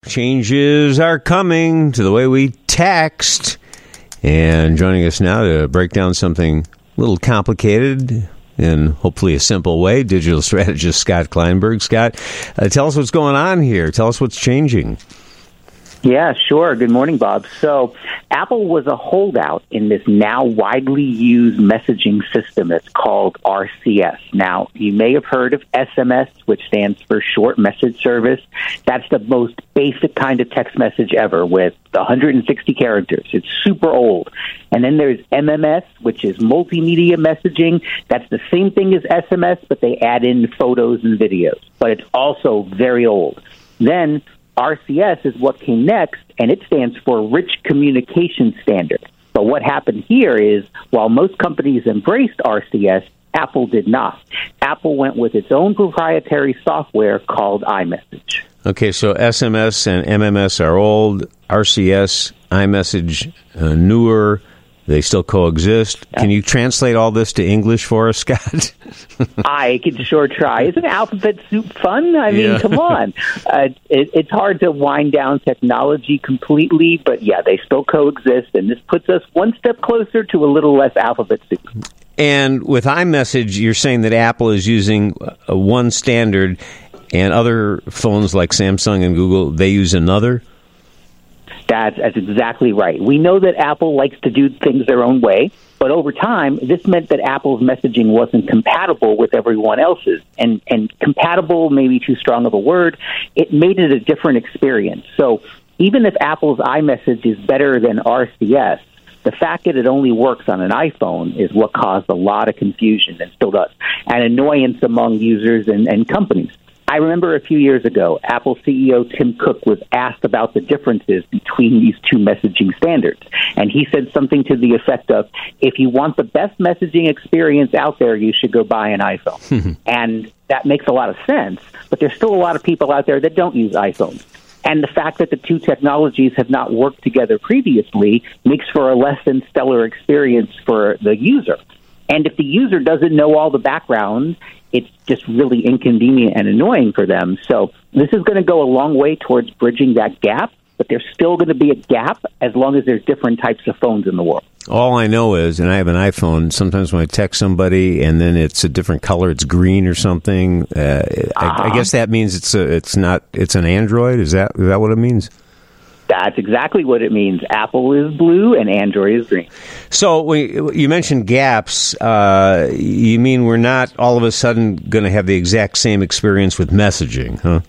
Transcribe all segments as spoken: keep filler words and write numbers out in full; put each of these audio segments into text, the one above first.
Changes are coming to the way we text. And joining us now to break down something a little complicated in hopefully a simple way, digital strategist Scott Kleinberg. Scott, uh, tell us what's going on here. Tell us what's changing. Yeah, sure. Good morning, Bob. So Apple was a holdout in this now widely used messaging system that's called R C S. Now, you may have heard of S M S, which stands for Short Message Service. That's the most basic kind of text message ever with one hundred sixty characters. It's super old. And then there's M M S, which is multimedia messaging. That's the same thing as S M S, but they add in photos and videos. But it's also very old. Then R C S is what came next, and it stands for Rich Communication Standard. But what happened here is, while most companies embraced R C S, Apple did not. Apple went with its own proprietary software called iMessage. Okay, so S M S and M M S are old, R C S, iMessage, uh, newer. They still coexist. Can you translate all this to English for us, Scott? I can sure try. Isn't alphabet soup fun? I mean, yeah. Come on. Uh, it, it's hard to wind down technology completely, but yeah, they still coexist, and this puts us one step closer to a little less alphabet soup. And with iMessage, you're saying that Apple is using a one standard, and other phones like Samsung and Google, they use another? That's, that's exactly right. We know that Apple likes to do things their own way, but over time, this meant that Apple's messaging wasn't compatible with everyone else's. And, and compatible may be too strong of a word. It made it a different experience. So even if Apple's iMessage is better than R C S, the fact that it only works on an iPhone is what caused a lot of confusion, and still does, and annoyance among users and, and companies. I remember a few years ago, Apple C E O Tim Cook was asked about the differences between these two messaging standards. And he said something to the effect of, if you want the best messaging experience out there, you should go buy an iPhone. And that makes a lot of sense, but there's still a lot of people out there that don't use iPhones. And the fact that the two technologies have not worked together previously makes for a less than stellar experience for the user. And if the user doesn't know all the background, it's just really inconvenient and annoying for them. So this is going to go a long way towards bridging that gap, but there's still going to be a gap as long as there's different types of phones in the world. All I know is, and I have an iPhone, sometimes when I text somebody and then it's a different color, it's green or something, uh, uh-huh. I, I guess that means it's a, it's not, it's an Android? Is that is that what it means? That's exactly what it means. Apple is blue and Android is green. So we, you mentioned gaps. Uh, you mean we're not all of a sudden going to have the exact same experience with messaging, huh?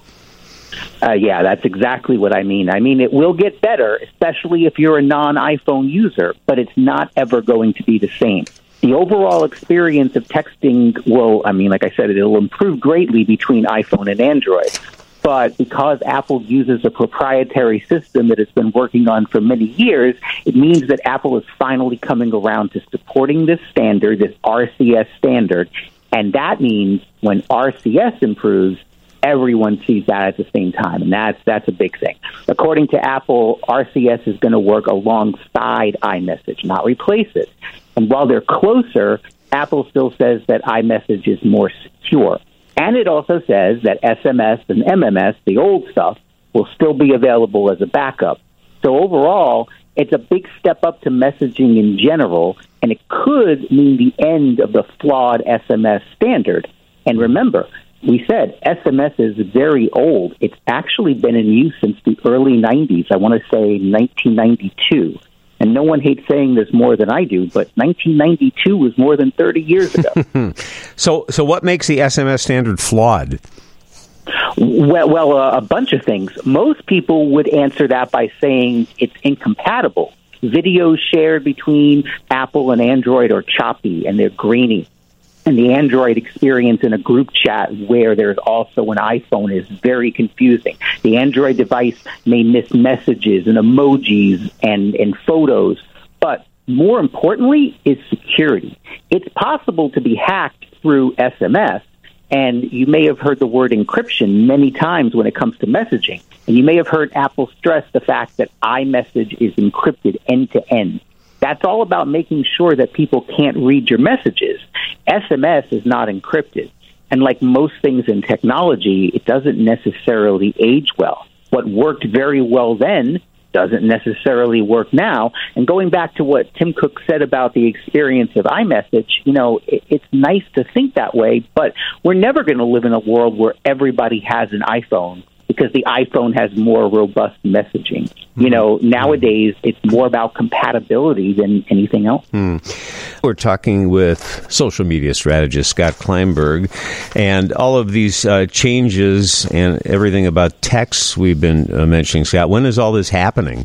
Uh, yeah, that's exactly what I mean. I mean, it will get better, especially if you're a non-iPhone user, but it's not ever going to be the same. The overall experience of texting will, I mean, like I said, it'll improve greatly between iPhone and Android. But because Apple uses a proprietary system that it's been working on for many years, it means that Apple is finally coming around to supporting this standard, this R C S standard. And that means when R C S improves, everyone sees that at the same time. And that's that's a big thing. According to Apple, R C S is going to work alongside iMessage, not replace it. And while they're closer, Apple still says that iMessage is more secure. And it also says that S M S and M M S, the old stuff, will still be available as a backup. So overall, it's a big step up to messaging in general, and it could mean the end of the flawed S M S standard. And remember, we said S M S is very old. It's actually been in use since the early nineties. I want to say nineteen ninety-two. And no one hates saying this more than I do, but nineteen ninety-two was more than thirty years ago. so so what makes the S M S standard flawed? Well, well uh, a bunch of things. Most people would answer that by saying it's incompatible. Videos shared between Apple and Android are choppy and they're grainy. And the Android experience in a group chat where there's also an iPhone is very confusing. The Android device may miss messages and emojis and, and photos. But more importantly is security. It's possible to be hacked through S M S. And you may have heard the word encryption many times when it comes to messaging. And you may have heard Apple stress the fact that iMessage is encrypted end to end. That's all about making sure that people can't read your messages. S M S is not encrypted. And like most things in technology, it doesn't necessarily age well. what worked very well then doesn't necessarily work now. And going back to what Tim Cook said about the experience of iMessage, you know, it, it's nice to think that way, but we're never going to live in a world where everybody has an iPhone because the iPhone has more robust messaging. Mm-hmm. You know, nowadays it's more about compatibility than anything else. Mm. We're talking with social media strategist Scott Kleinberg, and all of these uh, changes and everything about text we've been uh, mentioning. Scott, when is all this happening?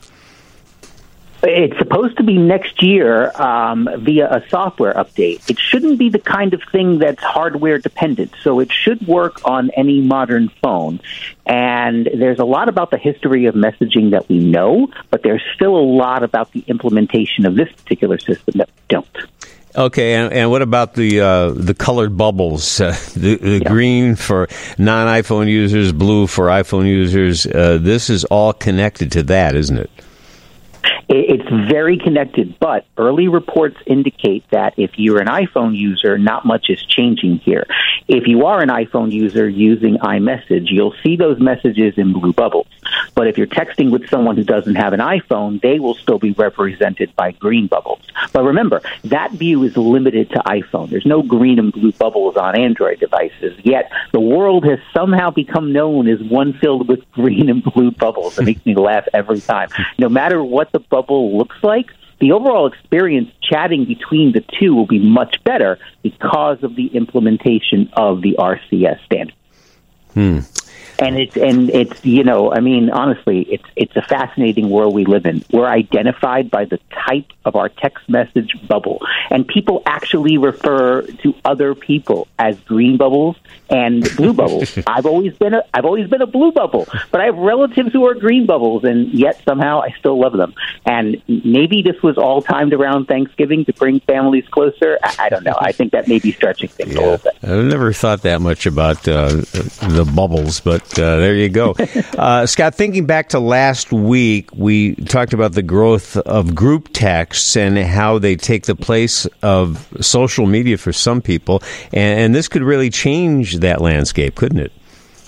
It's supposed to be next year um, via a software update. It shouldn't be the kind of thing that's hardware dependent, so it should work on any modern phone. And there's a lot about the history of messaging that we know, but there's still a lot about the implementation of this particular system that we don't. Okay, and, and what about the uh, the colored bubbles? Uh, the the yeah. green for non-iPhone users, blue for iPhone users. Uh, this is all connected to that, isn't it? It's very connected, but early reports indicate that if you're an iPhone user, not much is changing here. If you are an iPhone user using iMessage, you'll see those messages in blue bubbles. But if you're texting with someone who doesn't have an iPhone, they will still be represented by green bubbles. But remember, that view is limited to iPhone. There's no green and blue bubbles on Android devices. Yet the world has somehow become known as one filled with green and blue bubbles. It makes me laugh every time. No matter what the bubble looks like, the overall experience chatting between the two will be much better because of the implementation of the R C S standard. Hmm. And it's and it's you know I mean honestly it's it's a fascinating world we live in. We're identified by the type of our text message bubble, and people actually refer to other people as green bubbles and blue bubbles. I've always been a I've always been a blue bubble, but I have relatives who are green bubbles, and yet somehow I still love them. And maybe this was all timed around Thanksgiving to bring families closer. I, I don't know. I think that may be stretching things yeah. a little bit. I've never thought that much about uh, the bubbles, but. Uh, there you go. Uh, Scott, thinking back to last week, we talked about the growth of group texts and how they take the place of social media for some people. And, and this could really change that landscape, couldn't it?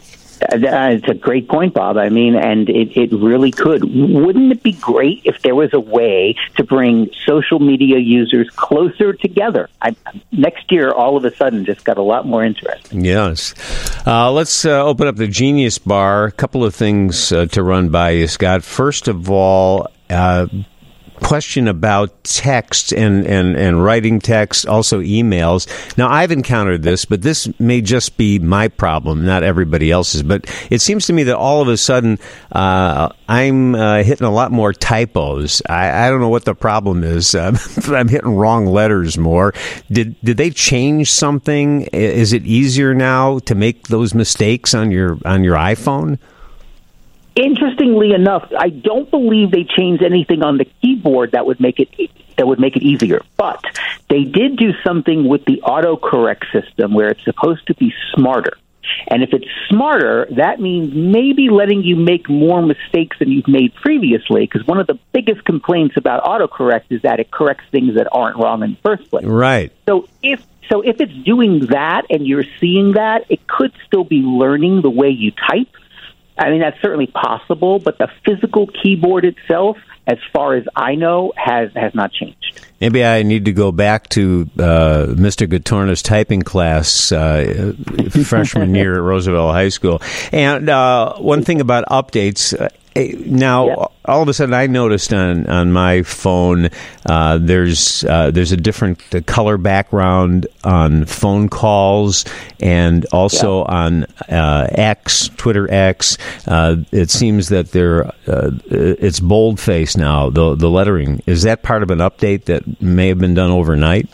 Uh, it's a great point, Bob. I mean, and it, it really could. Wouldn't it be great if there was a way to bring social media users closer together? I, next year, all of a sudden, just got a lot more interesting. Yes. Uh, let's uh, open up the Genius Bar. A couple of things uh, to run by you, Scott. First of all, uh, question about text and, and, and writing text, also emails. Now, I've encountered this, but this may just be my problem, not everybody else's. But it seems to me that all of a sudden uh, I'm uh, hitting a lot more typos. I, I don't know what the problem is. Uh, I'm hitting wrong letters more. Did did they change something? Is it easier now to make those mistakes on your on your iPhone? Interestingly enough, I don't believe they changed anything on the keyboard that would make it that would make it easier. But they did do something with the autocorrect system where it's supposed to be smarter. And if it's smarter, that means maybe letting you make more mistakes than you've made previously, because one of the biggest complaints about autocorrect is that it corrects things that aren't wrong in the first place. Right. So if so if it's doing that and you're seeing that, it could still be learning the way you type. I mean, that's certainly possible, but the physical keyboard itself, as far as I know, has, has not changed. Maybe I need to go back to uh, Mister Gatorna's typing class uh, freshman year at Roosevelt High School. And uh, one thing about updates, uh, now, yeah. all of a sudden I noticed on, on my phone uh, there's uh, there's a different color background on phone calls and also yeah. on uh, X, Twitter X. Uh, it seems that they're, uh, it's boldface now, the, the lettering. Is that part of an update that may have been done overnight?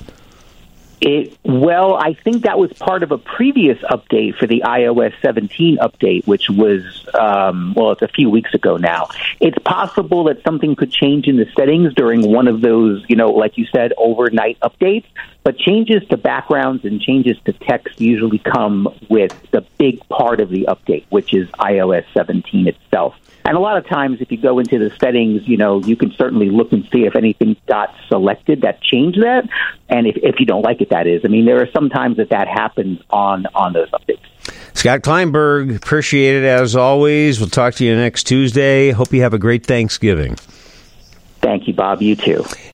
It, well, I think that was part of a previous update for the i O S seventeen update, which was, um, well, it's a few weeks ago now. It's possible that something could change in the settings during one of those, you know, like you said, overnight updates. But changes to backgrounds and changes to text usually come with the big part of the update, which is i O S seventeen itself. And a lot of times, if you go into the settings, you know, you can certainly look and see if anything got selected that changed that. And if, if you don't like it, that is. I mean, there are some times that that happens on, on those updates. Scott Kleinberg, appreciate it as always. We'll talk to you next Tuesday. Hope you have a great Thanksgiving. Thank you, Bob. You too.